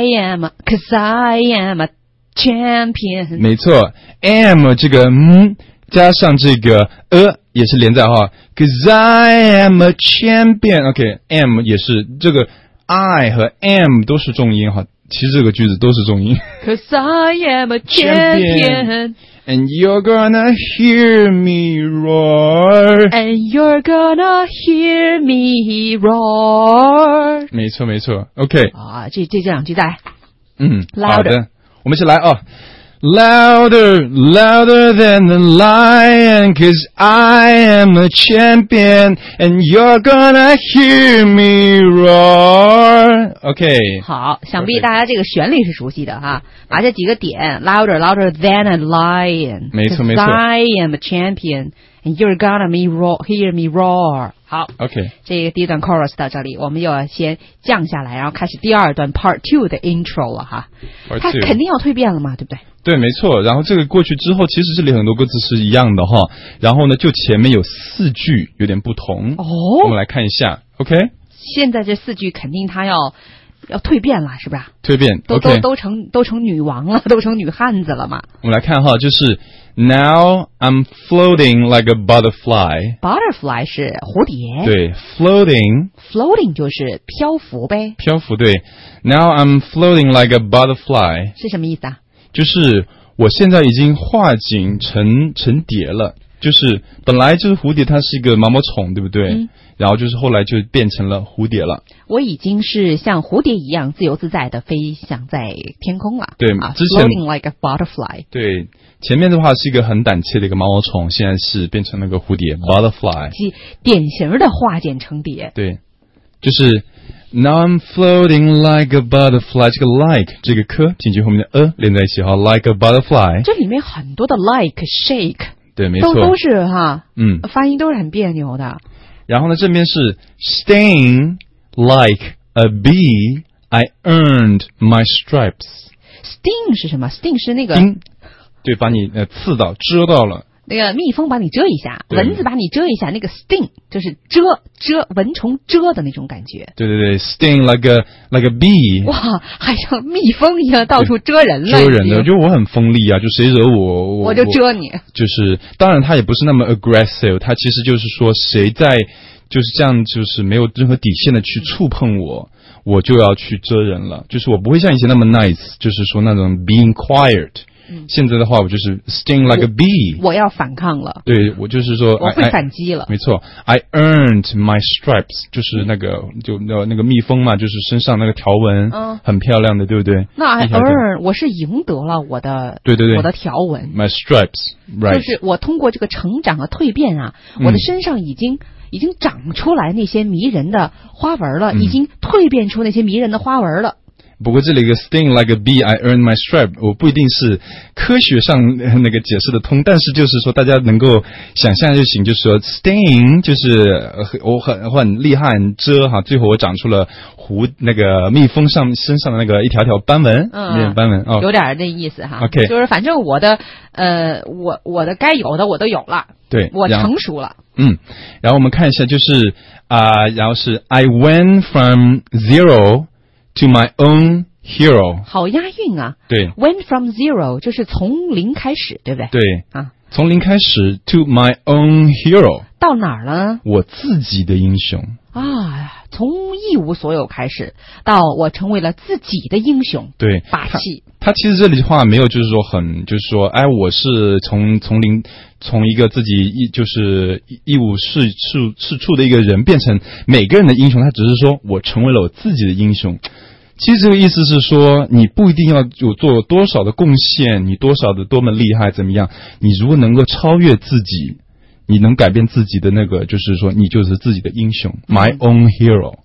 am a champion 没错 am 这个加上这个也是连在哈 Cause I am a champion OK am 也是这个 I 和 am 都是重音哈其实这个句子都是重音 Cause I am a champion And you're gonna hear me roar And you're gonna hear me roar 没错没错 OK 这两句再好的我们一起来Louder, louder than the lion, 'cause I am a champion, and you're gonna hear me roar. OK. 好，想必大家这个旋律是熟悉的哈，把这几个点 louder, louder than a lion. 没错没错 'Cause I am a champion, and you're gonna hear me roar. 好 OK 这个第一段 chorus 到这里，我们又要先降下来，然后开始第二段 part 2的 intro 了哈。它肯定要蜕变了嘛，对不对？ 对，没错。然后这个过去之后，其实这里很多个字是一样的哈。然后呢，就前面有4句有点不同。我们来看一下 ，OK？ 现在这4句肯定它要蜕变了，是不是？ 蜕变， 都成女王了，都成女汉子了嘛。 我们来看哈，就是 Now I'm floating like a butterfly. Butterfly 是蝴蝶。 对 ，floating 就是漂浮呗。 漂浮对。Now I'm floating like a butterfly 是什么意思啊？ 就是我现在已经化茧成蝶了。就是本来就是蝴蝶，它是一个毛毛虫，对不对？然后就是后来就变成了蝴蝶了。我已经是像蝴蝶一样自由自在的飞翔在天空了。 对，之前 floating like a butterfly。 对，前面的话是一个很胆怯的一个毛毛虫，现在是变成了个蝴蝶 butterfly， 典型的化茧成蝶。 对，就是 Now I'm floating like a butterfly， 这个 like 这个科紧接后面的连在一起哈 ，like a butterfly。 这里面很多的 like、shake。 对，没错， 都是哈，发音都是很别扭的。 然后呢，这边是 Sting like a bee, I earned my stripes. Sting 是什么 ？Sting 是那个对，把你刺到、蛰到了。 那个蜜蜂把你蛰一下，蚊子把你蛰一下，那个 sting 就是蛰蚊虫蛰的那种感觉。 对对对 ，sting like a bee。 哇，还像蜜蜂一样到处蛰人了。 蛰人的，就我很锋利啊，就谁惹我就蛰你。 就是当然他也不是那么 aggressive， 他其实就是说谁在就是这样，就是没有任何底线的去触碰我就要去蛰人了。就是我不会像以前那么 nice， 就是说那种 being quiet。现在的话，我就是 sting like a bee， 我要反抗了。 对，我就是说我会反击了。 没错 ，I earned my stripes， 就是那个蜜蜂嘛，就是身上那个条纹，很漂亮的，对不对？ 那 I earn 我是赢得了我的， 对， 我的条纹 ，my stripes，right， 就是我通过这个成长和蜕变啊，我的身上已经长出来那些迷人的花纹了，已经蜕变出那些迷人的花纹了。 不过这里一个 sting like a bee, I earn my stripe， 我不一定是科学上那个解释的通，但是就是说大家能够想象就行，就是说 sting 就是我很厉害，很蛰哈，最后我长出了那个蜜蜂身上的那个一条条斑纹，斑纹有点这意思哈。 OK， 就是反正我的我的该有的我都有了， 对， 我成熟了。 然后我们看一下，就是然后是 I went from zero to my own hero， 好押韵啊！ 对 ，went from zero 就是从零开始，对不对？ 对啊， 从零开始 to my own hero， 到哪儿了呢？ 我自己的英雄啊，从一无所有开始，到我成为了自己的英雄， 对， 霸气。 他其实这里的话没有，就是说就是说，哎，我是从一个自己就是一无是处的一个人，变成每个人的英雄。他只是说我成为了我自己的英雄。其实这个意思是说，你不一定要有做多少的贡献，你多么厉害怎么样，你如果能够超越自己，你能改变自己的那个，就是说你就是自己的英雄，my own hero。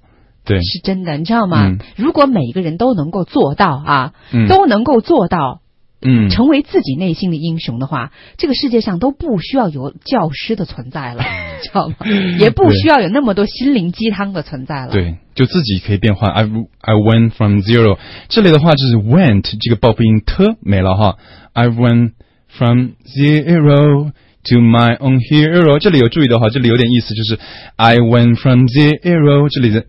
对， 是真的，你知道吗？如果每个人都能够做到啊，都能够做到。成为自己内心的英雄的话，这个世界上都不需要有教师的存在了，知道吗？也不需要有那么多心灵鸡汤的存在了。 对，就自己可以变换。I went from zero， 这里的话就是 went 这个爆破音 t 没了哈。I went from zero to my own hero， 这里有注意的话，这里有点意思，就是 I went from zero， 这里的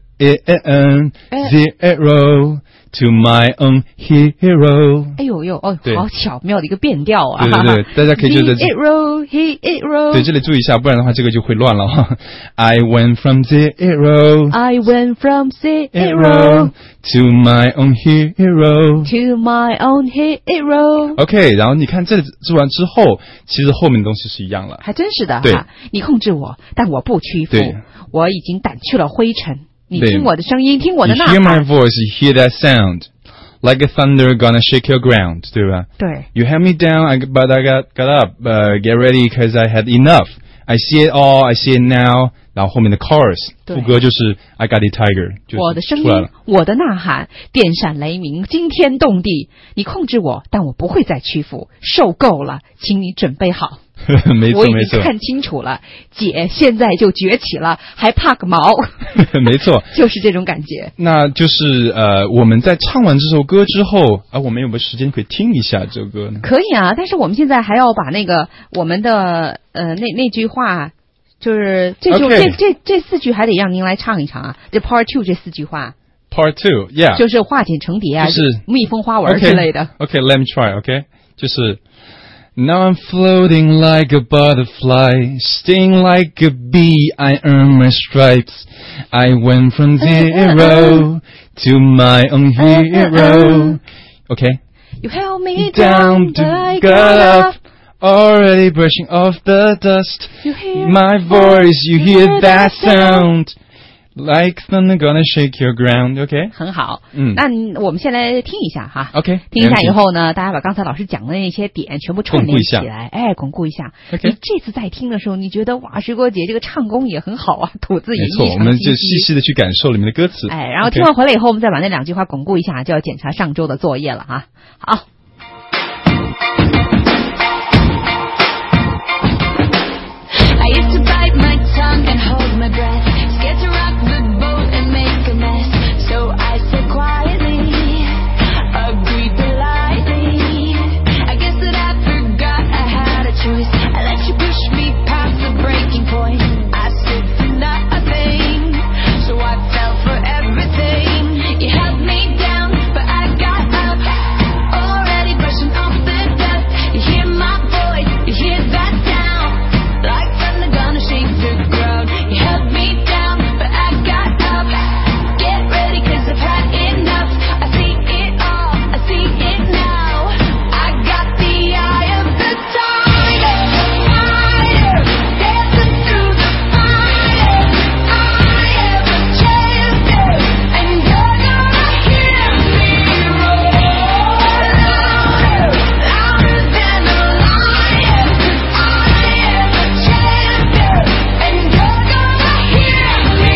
zero。To my own hero。 哎呦呦哦，好巧妙的一个变调啊！ 对对对，大家可以就在 hero he hero。 对，这里注意一下，不然的话这个就会乱了哈。I went from zero。 I went from zero to my own hero。 To my own hero。 OK， 然后你看这里做完之后，其实后面的东西是一样了。 还真是的哈！你控制我，但我不屈服。我已经掸去了灰尘。你听我的声音，听我的呐喊。 You hear my voice, you hear that sound, like a thunder gonna shake your ground， 对吧？ 对。 You held me down, but I got up, get ready, 'cause I had enough. I see it all, I see it now. 然后后面的 chorus 副歌就是 I got it tiger， 我的声音，我的呐喊，电闪雷鸣，惊天动地。你控制我，但我不会再屈服。受够了，请你准备好。 没错， 我已经看清楚了，姐现在就崛起了，还怕个毛？ 没错， 就是这种感觉。 那就是我们在唱完这首歌之后我们有没有时间可以听一下这首歌呢？ 可以啊，但是我们现在还要把那个我们的那句话，就是这4句还得让您来唱一唱啊，这 Part 2这4句话。 Part 2 yeah， 就是化茧成蝶啊， 就是蜜蜂花纹之类的。 Okay, let me try. Okay， 就是。Now I'm floating like a butterfly, sting like a bee, I earn my stripes. I went from zero to my own hero. Okay? You held me down, but I got up, already brushing off the dust. You hear my voice, you hear that sound.Like thunder gonna shake your ground, OK？ 很好，那我们先来听一下哈 ，OK， 听一下以后呢，大家把刚才老师讲的那些点全部串联起来，巩固一下。 OK， 你这次在听的时候，你觉得哇，水果姐这个唱功也很好啊，吐字也异常清晰。 没错，我们就细细的去感受里面的歌词。 然后听完回来以后，我们再把那2句话巩固一下，就要检查上周的作业了哈。好。 I used to bite my tongue and hold my breath, scared to rock the boat and make a mess. So I said quietly, agreed politely. I guess that I forgot I had a choice. I let you push me past the breaking point. I stood for nothing, so I fell for everything. You held me down, but I got up, already brushing off the dust. You hear my voice, you hear that sound.Like thunder gonna shake the ground. You held me down, but I got up. Get ready, 'cause I've had enough. I see it all, I see it now. I got the eye of the tiger, dancing through the fire. I am a champion, and you're gonna hear me roar louder, louder than a lion. I am a champion, and you're gonna hear me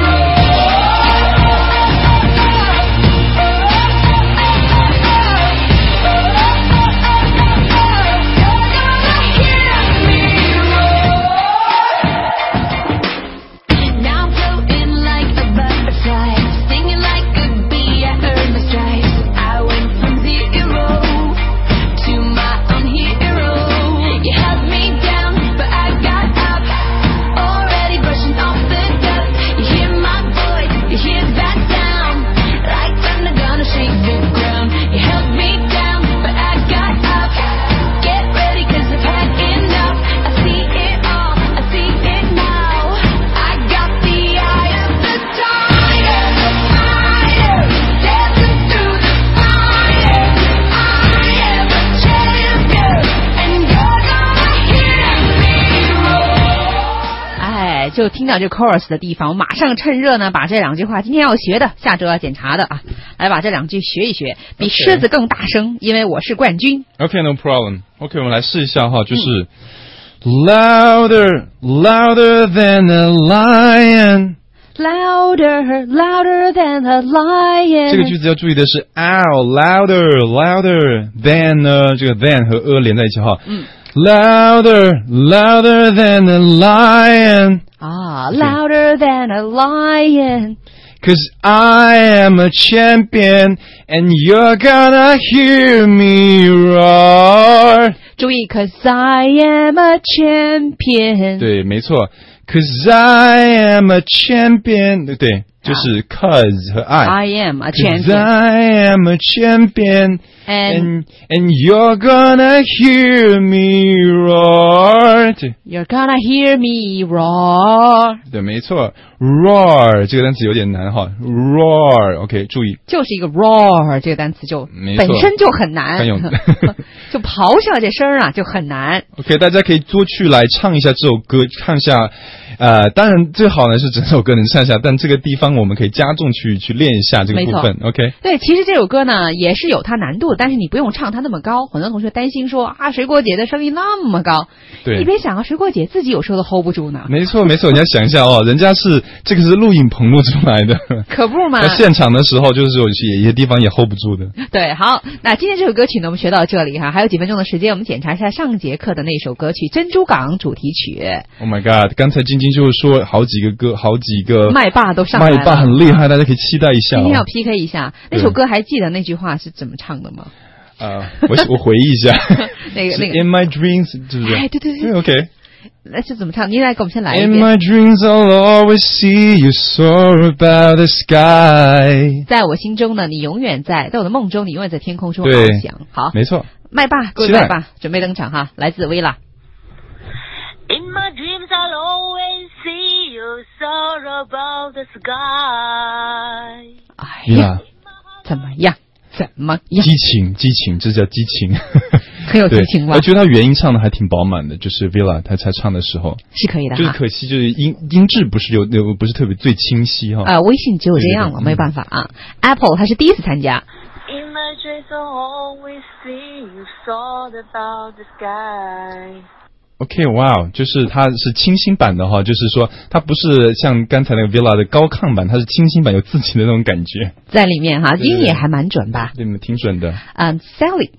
roar.Now I'm floating like a butterfly, stinging like a bee, I earned my stripes. I went from zero to my own hero. You held me down, but I got up, already brushing off the dust. You hear my voice, you hear that sound, like thunder gonna shake the ground. You held me down, but I got up. Get ready, 'cause I've had enough. I see it all, I see it now. I got the eye of the tiger, dancing through the fire. I am a champion, and you're gonna hear me roar. 就听到这 chorus 的地方，我马上趁热呢，把这2句话今天要学的，下周要检查的啊，来把这2句学一学，比狮子更大声，因为我是冠军。 OK, no problem. OK, 我们来试一下哈，就是 louder, louder than a lion. louder, louder than a lion。 这个句子要注意的是 ow louder louder than 呢，这个 than 和连在一起哈。louder louder than a lion。 louder than a lion。 'Cause I am a champion and you're gonna hear me roar。 注意 ，'cause I am a champion。 对，没错。'Cause I am a champion， 对，就是 cause 和 I am a champion。 'Cause I am a champion and you're gonna hear me roar。 对 You're gonna hear me roar。 对，没错 ，roar 这个单词有点难哈 ，roar，OK， 注意， 就是一个 roar 这个单词就本身就很难，就咆哮这声啊就很难。 OK， 大家可以多去来唱一下这首歌，唱一下。当然最好呢是整首歌能唱一下，但这个地方我们可以加重去练一下这个部分。OK， 对，其实这首歌呢也是有它难度，但是你不用唱它那么高。很多同学担心说水果姐的声音那么高， 对， 你别想水果姐自己有时候都 hold 不住呢。 没错，你要想一下人家是这个是录影棚录出来的， 可不嘛。 那现场的时候就是有些地方也 hold 不住的。 对，好，那今天这首歌曲呢我们学到这里哈，还有几分钟的时间，我们检查一下上节课的那首歌曲《珍珠港》主题曲。 Oh my god！ 刚才晶晶就是说好几个麦霸都上来了， 麦霸很厉害，大家可以期待一下。 今天要 PK 一下，那首歌还记得那句话是怎么唱的吗？ 我回忆一下， 那个 In my dreams， 是不是？ 哎，对 ，OK。 那是怎么唱？你来给我们先来一遍。 In my dreams I'll always see you soar above the sky。 在我心中呢，你永远在我的梦中，你永远在天空中翱翔。好， 没错。 麦霸，各位麦霸，准备登场哈，来自薇拉。 In my dreams I'll always see you soar above the sky。 哎呀，怎么样？ 激情，这叫激情， 很有激情吧？ 我觉得他原音唱的还挺饱满的，就是 Villa 他才唱的时候是可以的， 就是可惜就是音质不是特别最清晰哈。 微信只有这样了，没办法啊。Apple 他是第一次参加。 In my dreams I'll always see you soar above the sky。 OK， 哇，就是它是清新版的哈，就是说它不是像刚才那个 Villa 的高亢版，它是清新版，有自己的那种感觉在里面哈，音也还蛮准吧？ 对，挺准的。 Sally。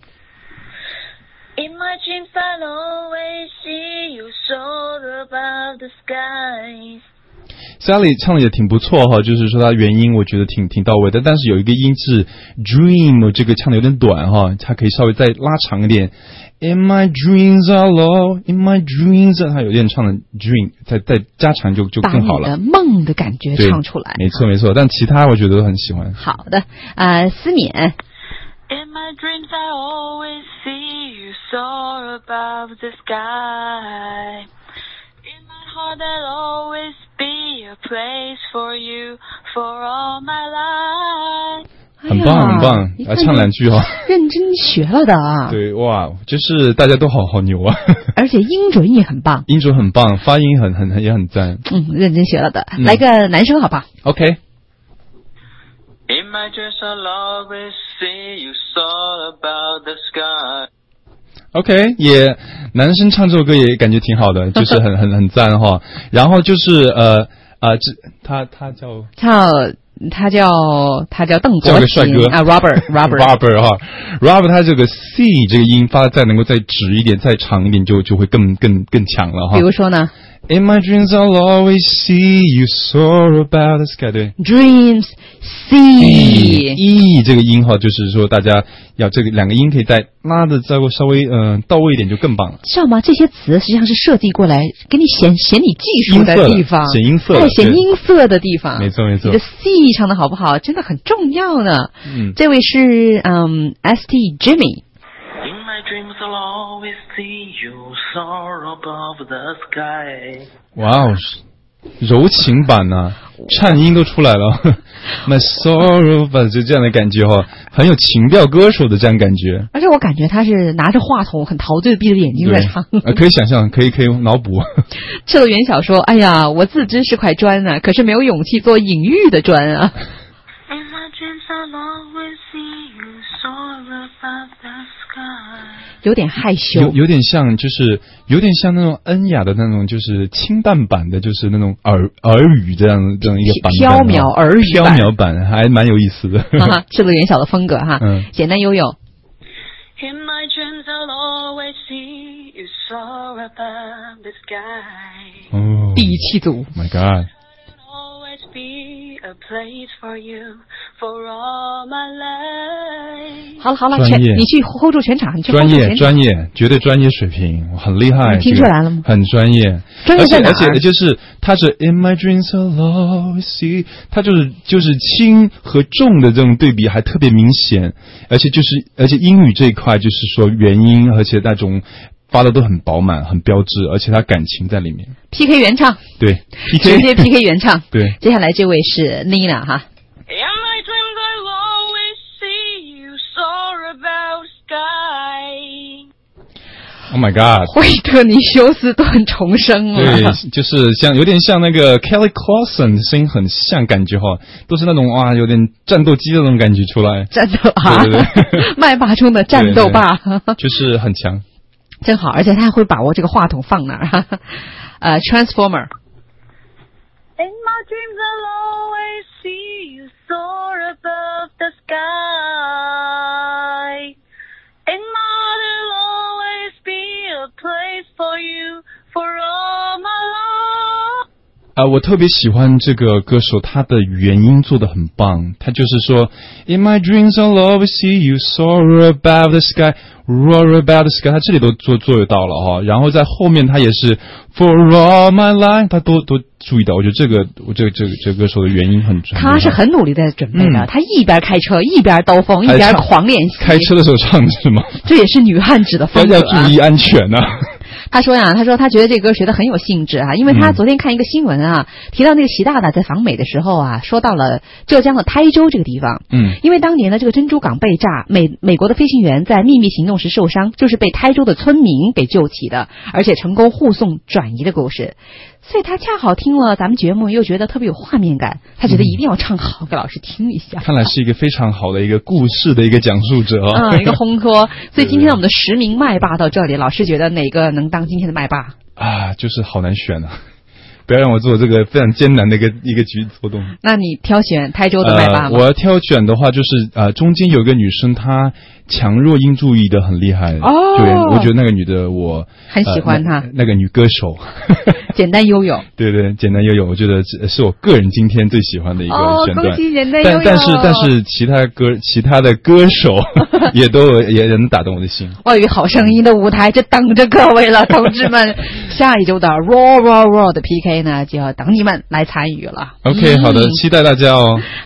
In my dreams I'll always see you soar above the skies。 Sally 唱的也挺不错哈，就是说她原音我觉得挺到位的，但是有一个音是 Dream， 这个唱的有点短哈，它可以稍微再拉长一点。In my dreams in my dreams， 它有点唱的 dream， 再加长就更好了。 把你的梦的感觉唱出来。 没错，但其他我觉得都很喜欢。 好的，思敏。 In my dreams I always see you soar above the sky。 In my heart there'll always be a place for you for all my life。 很棒，来唱两句哈。 认真学了的啊。 对，哇，就是大家都好牛啊。 而且音准也很棒。 音准很棒，发音也很赞。 认真学了的。来个男生好不好 ？OK。 In my dreams I'll always see you soar above the sky。 OK， 也男生唱这首歌也感觉挺好的，就是很赞哈。然后就是他叫邓国个帅哥啊 ，Robert 哈 ，Robert 他这个 C 这个音发再能够再直一点、再长一点，就会更强了哈。 比如说呢 ？In my dreams I'll always see you soar above the sky。 对 ，Dreams C 这个音哈，就是说大家要这个两个音可以再拉的稍微到位一点就更棒了。 知道吗？这些词实际上是设计过来给你显你技术的地方， 显音色的地方。 没错。 你的 C 唱的好不好，真的很重要呢。这位是ST Jimmy。In my dreams I'll always see you soar above the sky。 哇哦，柔情版呢，颤音都出来了。My sorrow， 就这样的感觉哈，很有情调歌手的这样感觉。 而且我感觉他是拿着话筒，很陶醉，闭着眼睛在唱。 可以想象，可以脑补。 赤裸元晓说：“哎呀，我自知是块砖啊，可是没有勇气做隐喻的砖啊。” In my dreams I'll always see you soar above the sky。 有点害羞， 有点像，就是有点像那种恩雅的那种，就是清淡版的，就是那种耳语这样一个版本， 飘渺耳语飘渺版，还蛮有意思的。 赤裸元小的风格哈，简单悠悠。 In my dreams, I'll always see you soar above the sky. 哦， 第一期组 ，My God。 Always be a place for you for all my life. 好了，你去 hold 住全场，你去 hold 住全场。 专业，绝对专业水平，很厉害。 你听出来了吗？ 很专业。 专业在哪儿？ 而且就是他是 In my dreams I'll always see， 他就是轻和重的这种对比还特别明显，而且英语这一块就是说元音，而且那种发的都很饱满，很标志，而且他感情在里面。 PK 原唱， 对 ，PK 直接 PK 原唱。 对， 接下来这位是 Nina 哈。 In my dreams, I'll always see you soar above sky. Oh my God！ 惠特尼休斯顿重生了。 对，就是有点像那个 Kelly Clarkson， 声音很像，感觉哈，都是那种哇，有点战斗机的那种感觉出来。 战斗啊，对，麦霸中的战斗霸， 就是很强。 真好，而且他还会把握这个话筒放哪儿。Transformer。 In my dreams, I'll always see you soar above the sky. In my heart, there'll always be a place for you for all my life. 我特别喜欢这个歌手，他的原音做得很棒。他就是说 ，In my dreams I'll always see you soar above the sky, roar above the sky。他这里都做得到了哈。然后在后面他也是 For all my life， 他都注意到。我觉得这个歌手的原音很准。 他是很努力在准备的，他一边开车一边兜风，一边狂练习。 开车的时候唱的是吗？ 这也是女汉子的风格。 要注意安全啊。 他说他觉得这歌学得很有兴致啊，因为他昨天看一个新闻啊，提到那个习大大在访美的时候啊，说到了浙江的台州这个地方。因为当年的这个珍珠港被炸，美国的飞行员在秘密行动时受伤，就是被台州的村民给救起的，而且成功护送转移的故事。所以他恰好听了咱们节目，又觉得特别有画面感，他觉得一定要唱好给老师听一下。 看来是一个非常好的一个故事的一个讲述者一个烘托。所以今天我们的10名麦霸到这里，老师觉得哪个能当今天的麦霸啊？就是好难选啊！不要让我做这个非常艰难的一个活动。那你挑选台州的麦霸吗？ 我要挑选的话，就是中间有个女生，她强弱音注意的很厉害。对，我觉得那个女的我很喜欢她。 那个女歌手， 简单悠悠。对， 简单悠悠，我觉得是我个人今天最喜欢的一个选段。 恭喜简单悠悠。 但是其他的歌手也能打动我的心。 外语好声音的舞台就等着各位了，同志们！下一周的 Raw 的 PK 呢，就要等你们来参与了。 OK， 好的，期待大家哦。